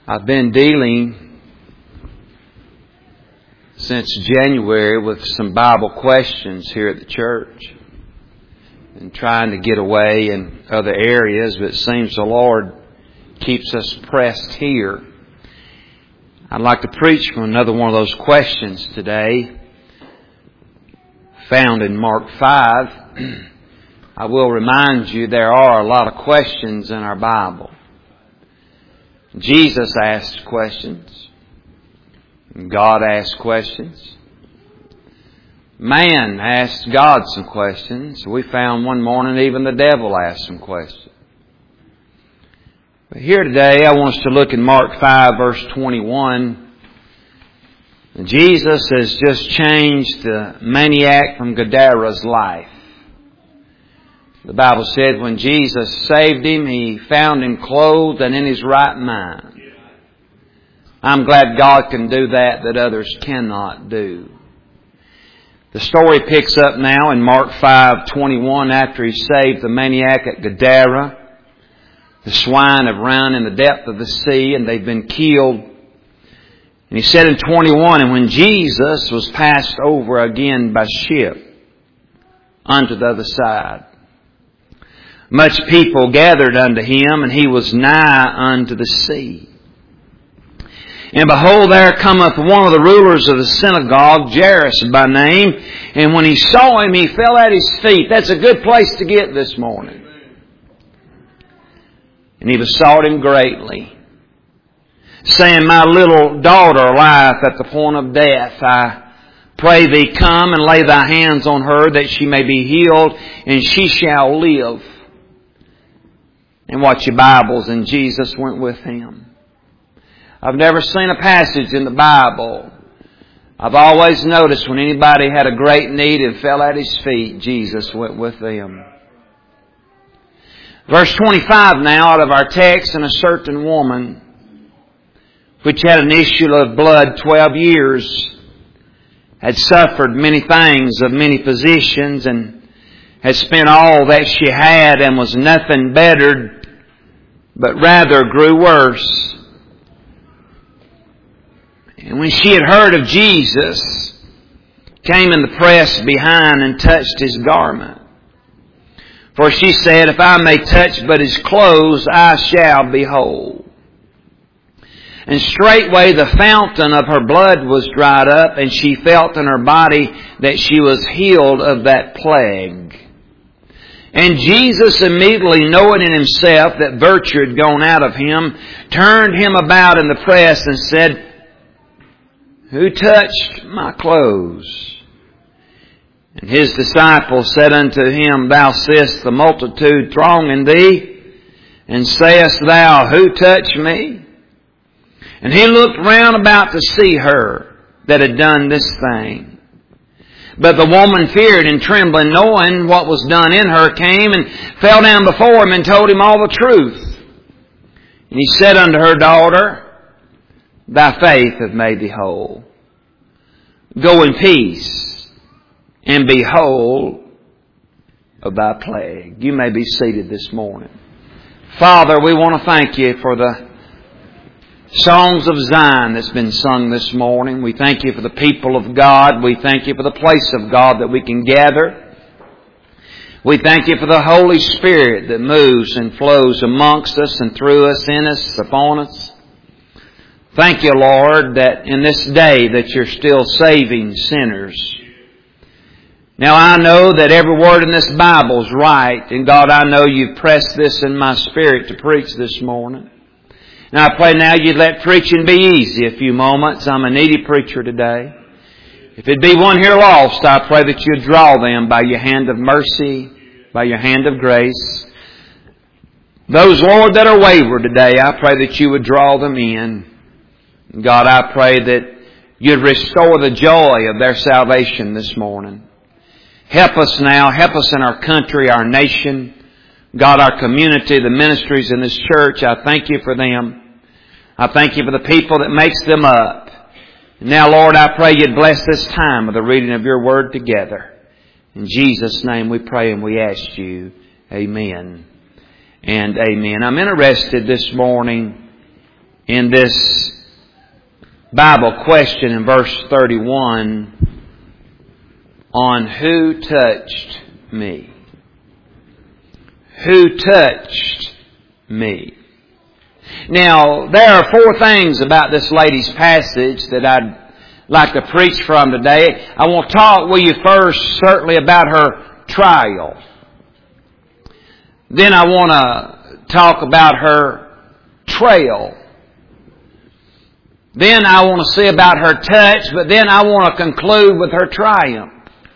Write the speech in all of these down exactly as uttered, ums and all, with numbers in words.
I've been dealing since January with some Bible questions here at the church and trying to get away in other areas, but it seems the Lord keeps us pressed here. I'd like to preach from another one of those questions today, found in Mark five. I will remind you there are a lot of questions in our Bible. Jesus asked questions. God asked questions. Man asked God some questions. We found one morning even the devil asked some questions. But here today I want us to look in Mark five verse twenty-one. Jesus has just changed the maniac from Gadara's life. The Bible said when Jesus saved him, He found him clothed and in his right mind. I'm glad God can do that that others cannot do. The story picks up now in Mark five twenty-one after He saved the maniac at Gadara. The swine have run in the depth of the sea and they've been killed. And He said in twenty-one, and when Jesus was passed over again by ship unto the other side, much people gathered unto Him, and He was nigh unto the sea. And behold, there cometh one of the rulers of the synagogue, Jairus by name, and when he saw Him, he fell at His feet. That's a good place to get this morning. And he besought Him greatly, saying, My little daughter lieth at the point of death. I pray Thee, come and lay Thy hands on her, that she may be healed, and she shall live. And watch your Bibles, and Jesus went with him. I've never seen a passage in the Bible. I've always noticed when anybody had a great need and fell at His feet, Jesus went with them. Verse twenty-five now out of our text, and a certain woman, which had an issue of blood twelve years, had suffered many things of many physicians, and had spent all that she had, and was nothing bettered, but rather grew worse. And when she had heard of Jesus, came in the press behind and touched His garment. For she said, If I may touch but His clothes, I shall be whole. And straightway the fountain of her blood was dried up, and she felt in her body that she was healed of that plague. And Jesus, immediately knowing in Himself that virtue had gone out of Him, turned Him about in the press and said, Who touched my clothes? And His disciples said unto Him, Thou seest the multitude thronging Thee, and sayest Thou, Who touched me? And He looked round about to see her that had done this thing. But the woman feared and trembling, knowing what was done in her, came and fell down before Him and told Him all the truth. And He said unto her, Daughter, thy faith hath made thee whole. Go in peace and be whole of thy plague. You may be seated this morning. Father, we want to thank You for the songs of Zion that's been sung this morning. We thank You for the people of God. We thank You for the place of God that we can gather. We thank You for the Holy Spirit that moves and flows amongst us and through us, in us, upon us. Thank You, Lord, that in this day that You're still saving sinners. Now I know that every word in this Bible is right. And God, I know You've pressed this in my spirit to preach this morning. Now I pray now You'd let preaching be easy a few moments. I'm a needy preacher today. If it be one here lost, I pray that You'd draw them by Your hand of mercy, by Your hand of grace. Those, Lord, that are wayward today, I pray that You would draw them in. God, I pray that You'd restore the joy of their salvation this morning. Help us now. Help us in our country, our nation. God, our community, the ministries in this church. I thank You for them. I thank You for the people that makes them up. Now, Lord, I pray You'd bless this time of the reading of Your Word together. In Jesus' name we pray and we ask You. Amen and amen. I'm interested this morning in this Bible question in verse thirty-one on who touched me. Who touched me? Now, there are four things about this lady's passage that I'd like to preach from today. I want to talk with you first, certainly, about her trial. Then I want to talk about her trail. Then I want to see about her touch, but then I want to conclude with her triumph.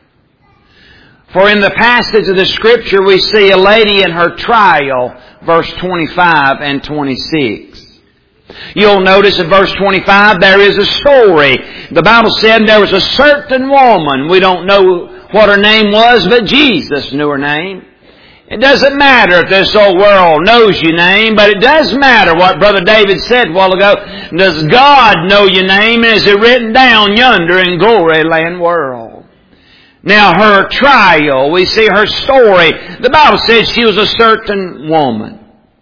For in the passage of the Scripture we see a lady in her trial, verse twenty-five and twenty-six. You'll notice in verse twenty-five there is a story. The Bible said there was a certain woman. We don't know what her name was, but Jesus knew her name. It doesn't matter if this old world knows your name, but it does matter what Brother David said a while ago. Does God know your name? And is it written down yonder in glory land world? Now her trial, we see her story. The Bible says she was a certain woman.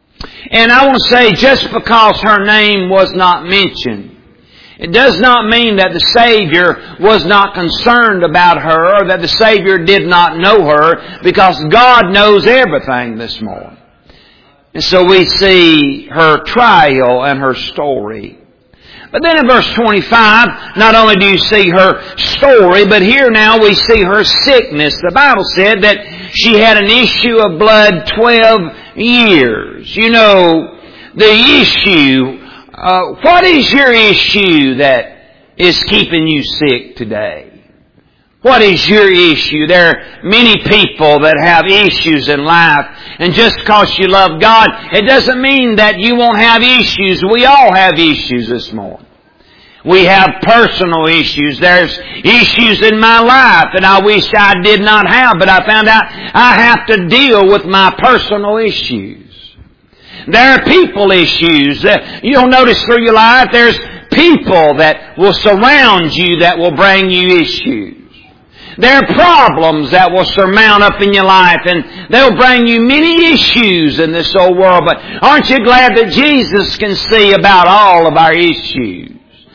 And I want to say, just because her name was not mentioned, it does not mean that the Savior was not concerned about her or that the Savior did not know her, because God knows everything this morning. And so we see her trial and her story. But then in verse twenty-five, not only do you see her story, but here now we see her sickness. The Bible said that she had an issue of blood twelve years. You know, the issue, uh, what is your issue that is keeping you sick today? What is your issue? There are many people that have issues in life. And just because you love God, it doesn't mean that you won't have issues. We all have issues this morning. We have personal issues. There's issues in my life that I wish I did not have, but I found out I have to deal with my personal issues. There are people issues. You'll notice through your life there's people that will surround you that will bring you issues. There are problems that will surmount up in your life, and they'll bring you many issues in this old world. But aren't you glad that Jesus can see about all of our issues?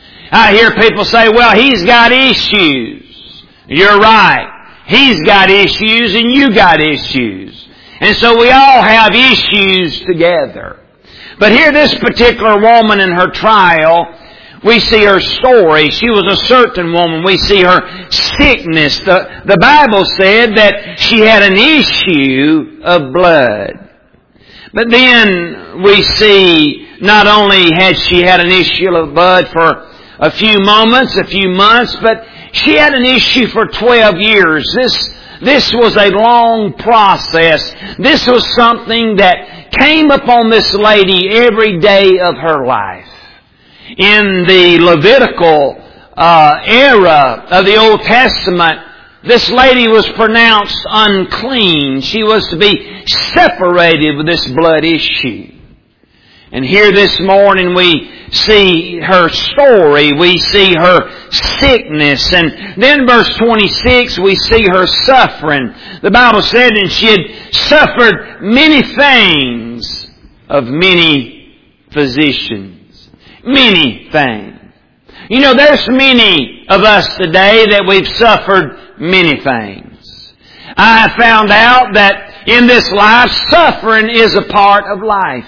I hear people say, well, he's got issues. You're right. He's got issues and you got issues. And so we all have issues together. But here this particular woman in her trial, we see her story. She was a certain woman. We see her sickness. The, the Bible said that she had an issue of blood. But then we see not only had she had an issue of blood for a few moments, a few months, but she had an issue for twelve years. This, this was a long process. This was something that came upon this lady every day of her life. In the Levitical uh, era of the Old Testament, this lady was pronounced unclean. She was to be separated with this blood issue. And here this morning we see her story. We see her sickness. And then verse twenty-six, we see her suffering. The Bible said that she had suffered many things of many physicians. Many things. You know, there's many of us today that we've suffered many things. I have found out that in this life, suffering is a part of life.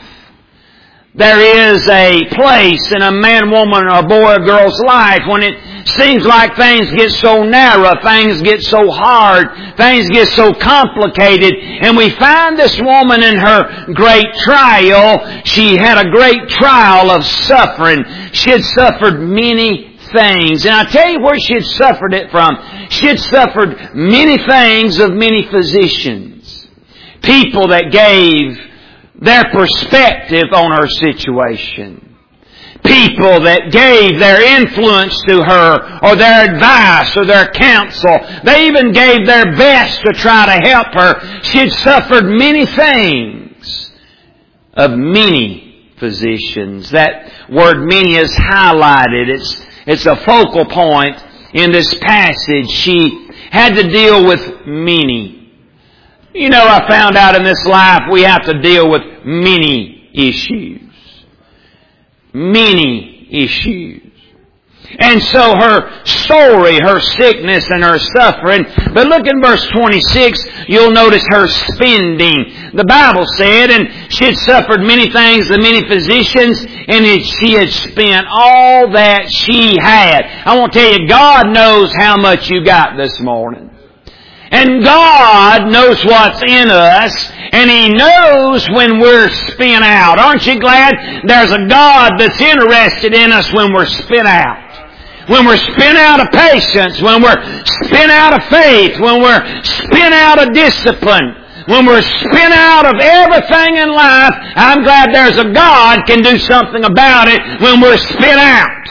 There is a place in a man, woman, or boy or girl's life when it seems like things get so narrow, things get so hard, things get so complicated. And we find this woman in her great trial. She had a great trial of suffering. She had suffered many things. And I tell you where she had suffered it from. She had suffered many things of many physicians. People that gave their perspective on her situation. People that gave their influence to her, or their advice, or their counsel. They even gave their best to try to help her. She had suffered many things of many physicians. That word many is highlighted. It's, it's a focal point in this passage. She had to deal with many. You know, I found out in this life we have to deal with many issues. many issues. And so her story, her sickness and her suffering. But look in verse twenty-six, you'll notice her spending. The Bible said, and she had suffered many things of many physicians, and it, she had spent all that she had. I want to tell you, God knows how much you got this morning. And God knows what's in us, and He knows when we're spent out. Aren't you glad there's a God that's interested in us when we're spent out? When we're spent out of patience, when we're spent out of faith, when we're spent out of discipline, when we're spent out of everything in life, I'm glad there's a God can do something about it when we're spent out.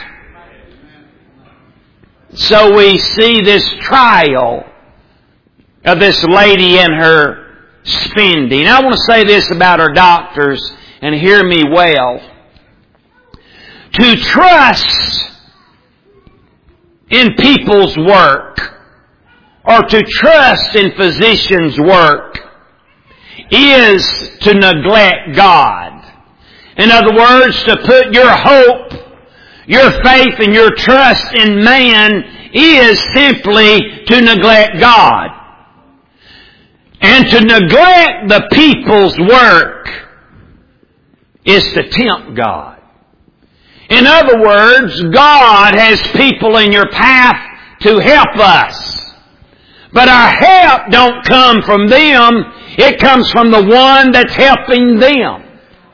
So we see this trial of this lady in her spending. I want to say this about our doctors, and hear me well. To trust in people's work, or to trust in physicians' work, is to neglect God. In other words, to put your hope, your faith, and your trust in man is simply to neglect God. And to neglect the people's work is to tempt God. In other words, God has people in your path to help us. But our help don't come from them. It comes from the one that's helping them.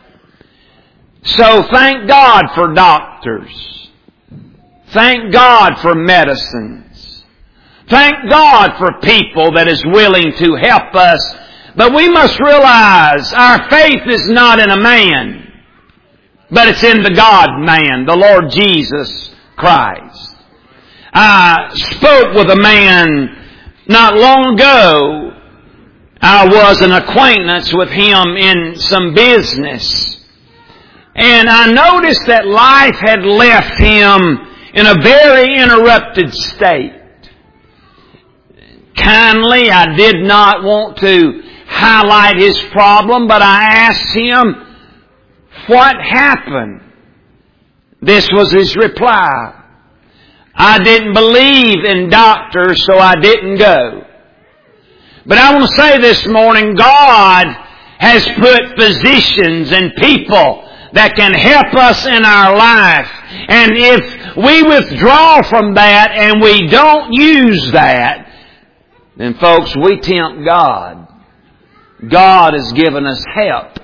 So thank God for doctors. Thank God for medicines. Thank God for people that is willing to help us. But we must realize our faith is not in a man, but it's in the God-man, the Lord Jesus Christ. I spoke with a man not long ago. I was an acquaintance with him in some business. And I noticed that life had left him in a very interrupted state. Kindly, I did not want to highlight his problem, but I asked him, what happened? This was his reply. I didn't believe in doctors, so I didn't go. But I want to say this morning, God has put physicians and people that can help us in our life. And if we withdraw from that and we don't use that, then folks, we tempt God. God has given us help.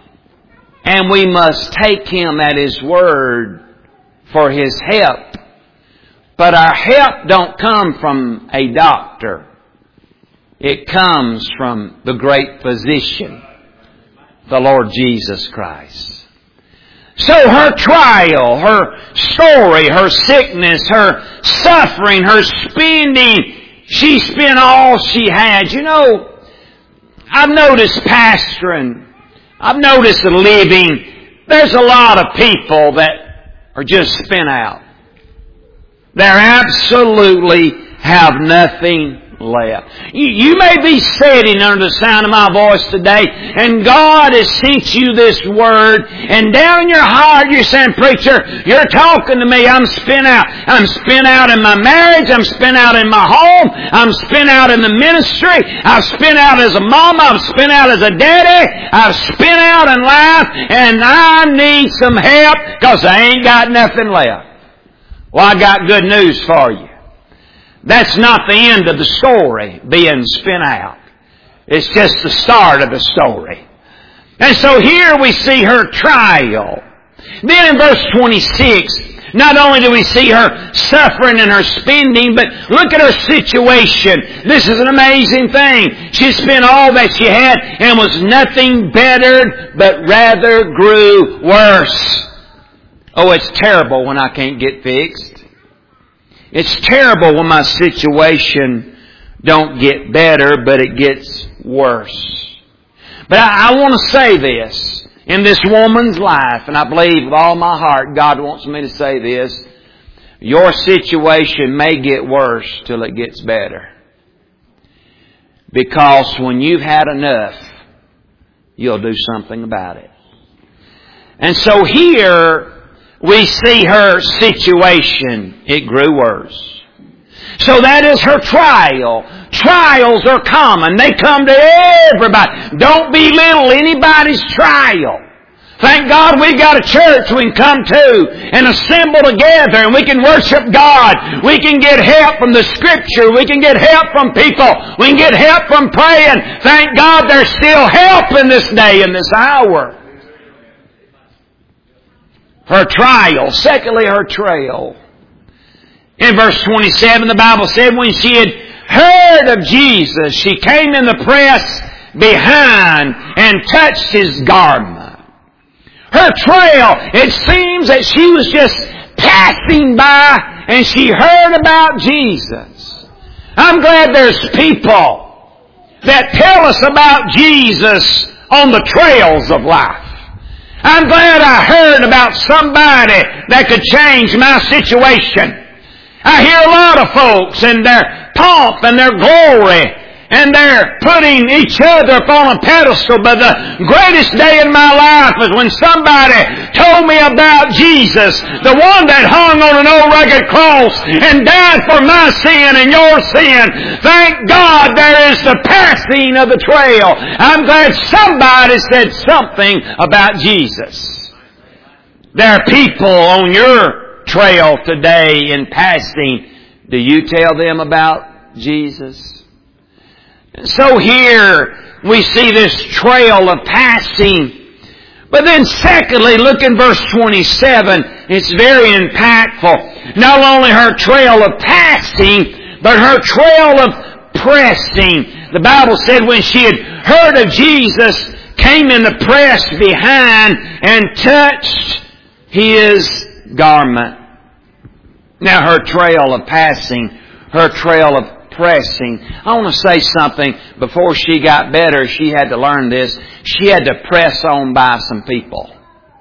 And we must take Him at His word for His help. But our help don't come from a doctor. It comes from the great physician, the Lord Jesus Christ. So her trial, her story, her sickness, her suffering, her spending, she spent all she had. You know, I've noticed pastoring, I've noticed the living, there's a lot of people that are just spent out. They absolutely have nothing left. You, you may be sitting under the sound of my voice today, and God has sent you this word, and down in your heart you're saying, preacher, you're talking to me, I'm spent out. I'm spent out in my marriage, I'm spent out in my home, I'm spent out in the ministry, I've spent out as a mama, I've spent out as a daddy, I've spent out in life, and I need some help because I ain't got nothing left. Well, I got good news for you. That's not the end of the story, being spent out. It's just the start of the story. And so here we see her trial. Then in verse twenty-six, not only do we see her suffering and her spending, but look at her situation. This is an amazing thing. She spent all that she had and was nothing bettered, but rather grew worse. Oh, it's terrible when I can't get fixed. It's terrible when my situation don't get better, but it gets worse. But I, I want to say this. In this woman's life, and I believe with all my heart God wants me to say this, your situation may get worse till it gets better. Because when you've had enough, you'll do something about it. And so here, we see her situation, it grew worse. So that is her trial. Trials are common. They come to everybody. Don't belittle anybody's trial. Thank God we've got a church we can come to and assemble together and we can worship God. We can get help from the Scripture. We can get help from people. We can get help from praying. Thank God there's still help in this day, in this hour. Her trial. Secondly, her trail. In verse twenty-seven, the Bible said when she had heard of Jesus, she came in the press behind and touched His garment. Her trail, it seems that she was just passing by and she heard about Jesus. I'm glad there's people that tell us about Jesus on the trails of life. I'm glad I heard about somebody that could change my situation. I hear a lot of folks and their pomp and their glory and they're putting each other up on a pedestal. But the greatest day in my life was when somebody told me about Jesus, the one that hung on an old rugged cross and died for my sin and your sin. Thank God there is the passing of the trail. I'm glad somebody said something about Jesus. There are people on your trail today in passing. Do you tell them about Jesus? So here we see this trail of passing. But then secondly, look in verse twenty-seven. It's very impactful. Not only her trail of passing, but her trail of pressing. The Bible said when she had heard of Jesus, came in the press behind and touched His garment. Now her trail of passing, her trail of pressing. I want to say something. Before she got better, she had to learn this. She had to press on by some people.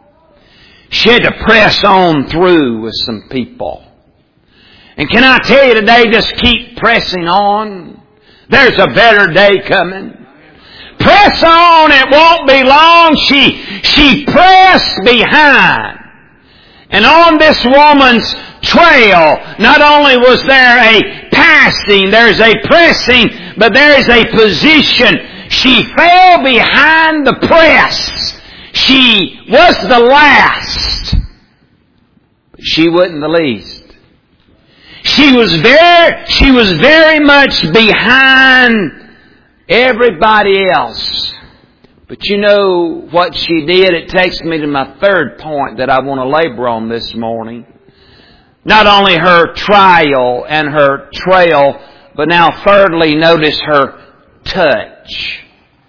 She had to press on through with some people. And can I tell you today, just keep pressing on. There's a better day coming. Press on, it won't be long. She, she pressed behind. And on this woman's trail, not only was there a passing, there's a pressing, but there is a position. She fell behind the press. She was the last, but she wasn't the least. She was very, she was very much behind everybody else. But you know what she did? It takes me to my third point that I want to labor on this morning. Not only her trial and her trail, but now thirdly, notice her touch.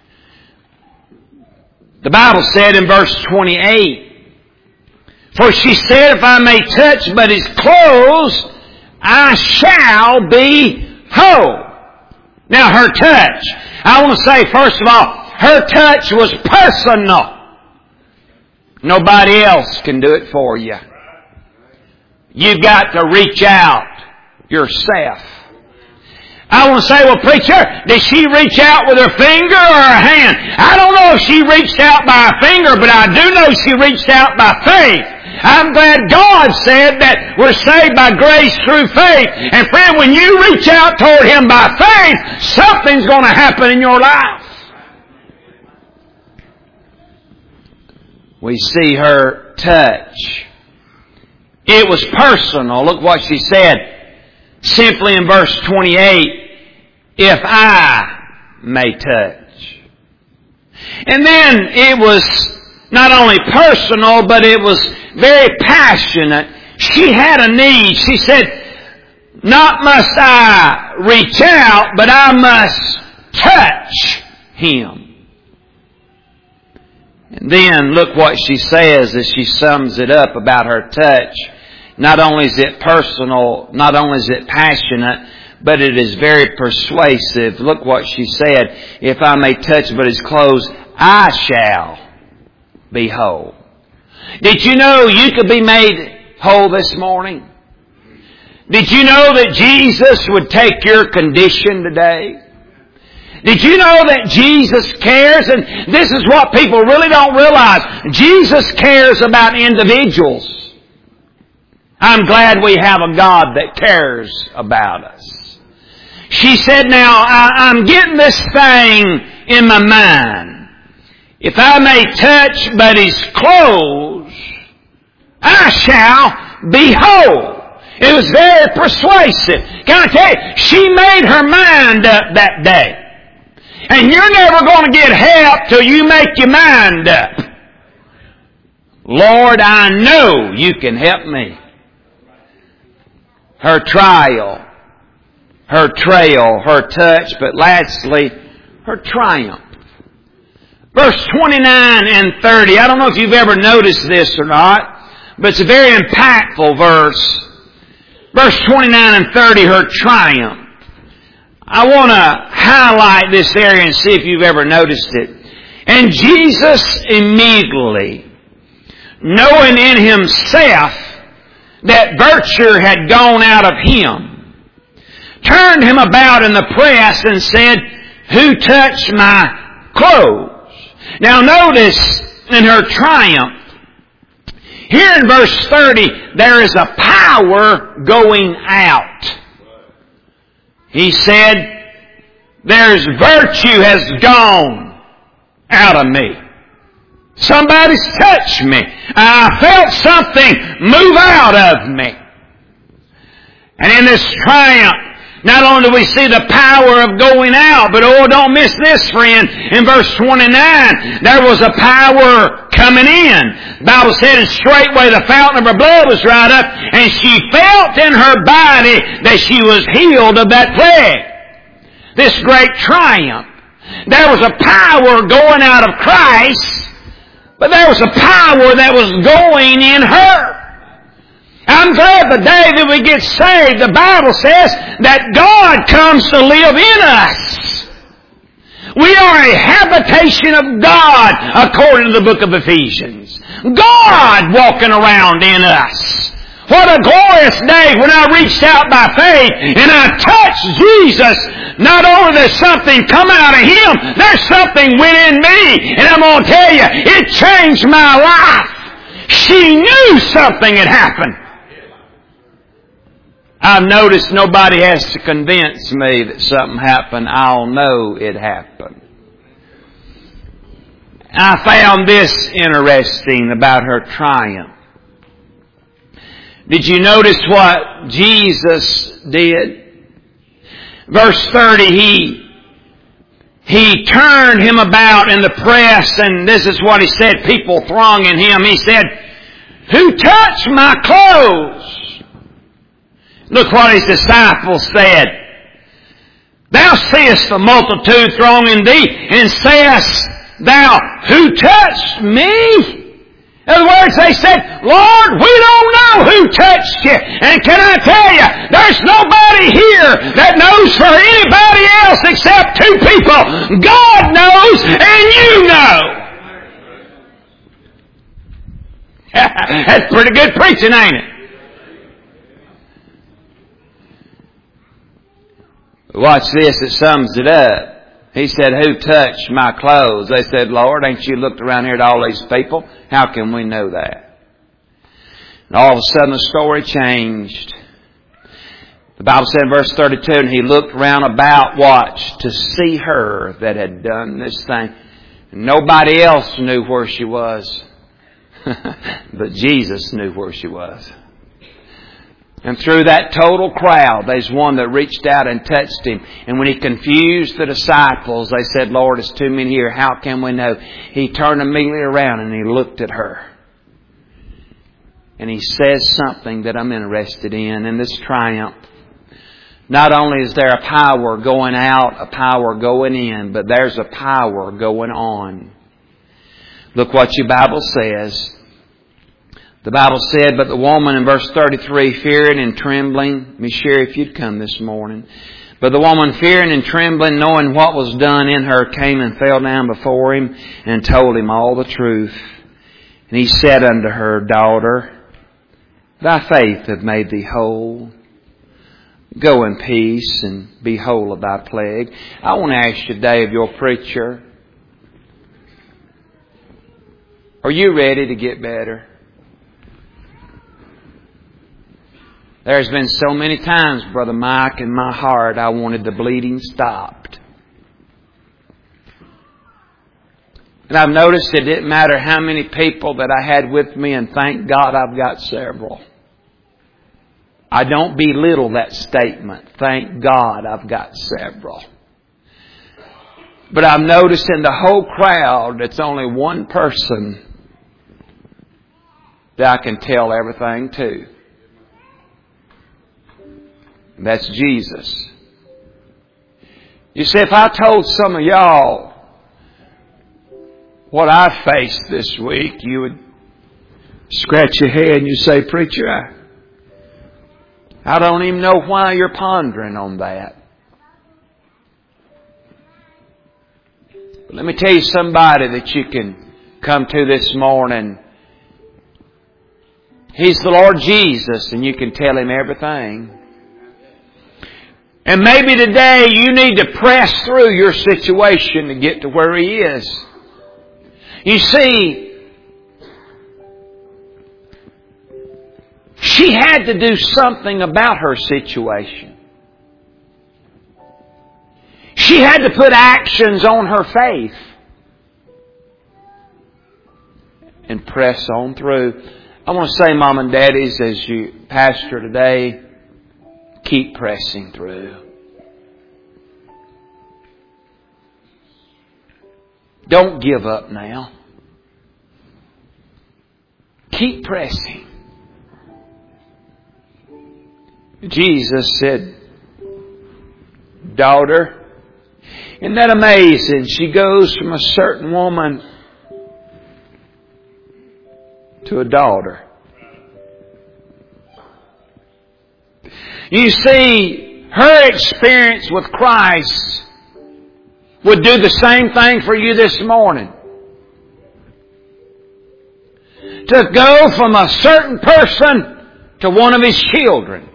The Bible said in verse twenty-eight, "For she said, if I may touch but His clothes, I shall be whole." Now her touch. I want to say first of all, her touch was personal. Nobody else can do it for you. You've got to reach out yourself. I want to say, well, preacher, did she reach out with her finger or her hand? I don't know if she reached out by a finger, but I do know she reached out by faith. I'm glad God said that we're saved by grace through faith. And friend, when you reach out toward Him by faith, something's going to happen in your life. We see her touch. It was personal. Look what she said. Simply in verse twenty-eight, if I may touch. And then it was not only personal, but it was very passionate. She had a need. She said, not must I reach out, but I must touch Him. And then look what she says as she sums it up about her touch. Not only is it personal, not only is it passionate, but it is very persuasive. Look what she said. If I may touch but His clothes, I shall be whole. Did you know you could be made whole this morning? Did you know that Jesus would take your condition today? Did you know that Jesus cares? And this is what people really don't realize. Jesus cares about individuals. I'm glad we have a God that cares about us. She said, now, I, I'm getting this thing in my mind. If I may touch but His clothes, I shall be whole. It was very persuasive. Can I tell you, she made her mind up that day. And you're never going to get help till you make your mind up. Lord, I know You can help me. Her trial, her trail, her touch, but lastly, her triumph. Verse twenty-nine and thirty. I don't know if you've ever noticed this or not, but it's a very impactful verse. Verse twenty-nine and thirty, her triumph. I want to highlight this area and see if you've ever noticed it. And Jesus immediately, knowing in Himself that virtue had gone out of Him, turned Him about in the press and said, who touched my clothes? Now notice in her triumph, here in verse thirty, there is a power going out. He said, there's virtue has gone out of me. Somebody's touched me. I felt something move out of me. And in this triumph, not only do we see the power of going out, but oh, don't miss this, friend. In verse twenty-nine, there was a power coming in. The Bible said, and straightway the fountain of her blood was dried up, and she felt in her body that she was healed of that plague. This great triumph. There was a power going out of Christ, but there was a power that was going in her. I'm glad the day that we get saved, the Bible says that God comes to live in us. We are a habitation of God, according to the book of Ephesians. God walking around in us. What a glorious day when I reached out by faith and I touched Jesus. Not only there's something come out of Him, there's something went in me. And I'm going to tell you, it changed my life. She knew something had happened. I've noticed nobody has to convince me that something happened. I'll know it happened. I found this interesting about her triumph. Did you notice what Jesus did? Verse thirty, He, he turned Him about in the press, and this is what He said, people thronging Him. He said, who touched my clothes? Look what His disciples said. Thou seest the multitude thronging thee, and sayest thou, who touched me? In other words, they said, Lord, we don't know who touched You. And can I tell you, there's nobody here that knows for anybody else except two people. God knows, and You know. That's pretty good preaching, ain't it? Watch this, it sums it up. He said, who touched my clothes? They said, Lord, ain't You looked around here at all these people? How can we know that? And all of a sudden the story changed. The Bible said in verse thirty-two, and He looked round about, watch, to see her that had done this thing. And nobody else knew where she was. But Jesus knew where she was. And through that total crowd, there's one that reached out and touched Him. And when He confused the disciples, they said, Lord, it's too many here. How can we know? He turned immediately around and He looked at her. And He says something that I'm interested in. In this triumph, not only is there a power going out, a power going in, but there's a power going on. Look what your Bible says. The Bible said, but the woman in verse thirty-three, fearing and trembling. Let me share if you'd come this morning. But the woman, fearing and trembling, knowing what was done in her, came and fell down before Him and told Him all the truth. And He said unto her, Daughter, thy faith hath made thee whole. Go in peace and be whole of thy plague. I want to ask you today of your preacher, are you ready to get better? There's been so many times, Brother Mike, in my heart I wanted the bleeding stopped. And I've noticed it didn't matter how many people that I had with me, and thank God I've got several. I don't belittle that statement. Thank God I've got several. But I've noticed in the whole crowd, it's only one person that I can tell everything to. That's Jesus. You see, if I told some of y'all what I faced this week, you would scratch your head and you say, Preacher, I, I don't even know why you're pondering on that. But let me tell you somebody that you can come to this morning. He's the Lord Jesus, and you can tell Him everything. And maybe today you need to press through your situation to get to where He is. You see, she had to do something about her situation. She had to put actions on her faith and press on through. I want to say, Mom and Daddies, as you pastor today, keep pressing through. Don't give up now. Keep pressing. Jesus said, Daughter, isn't that amazing? She goes from a certain woman to a daughter. You see, her experience with Christ would do the same thing for you this morning. To go from a certain person to one of His children.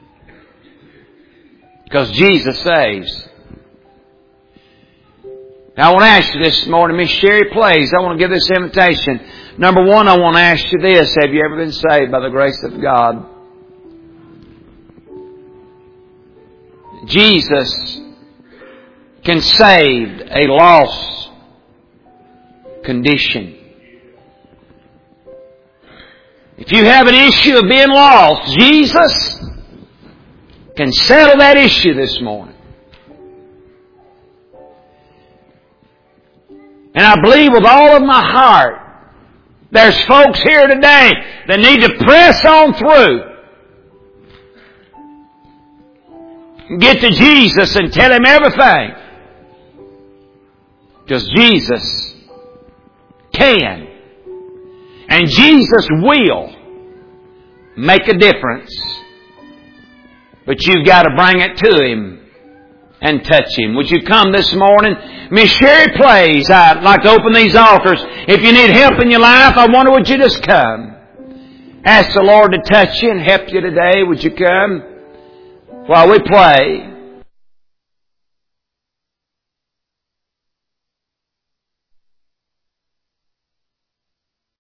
Because Jesus saves. Now I want to ask you this morning, Miss Sherry, please, I want to give this invitation. Number one, I want to ask you this. Have you ever been saved by the grace of God? Jesus can save a lost condition. If you have an issue of being lost, Jesus can settle that issue this morning. And I believe with all of my heart, there's folks here today that need to press on through. Get to Jesus and tell Him everything. Because Jesus can. And Jesus will make a difference. But you've got to bring it to Him and touch Him. Would you come this morning? Miss Sherry plays. I'd like to open these altars. If you need help in your life, I wonder would you just come? Ask the Lord to touch you and help you today. Would you come? While we play.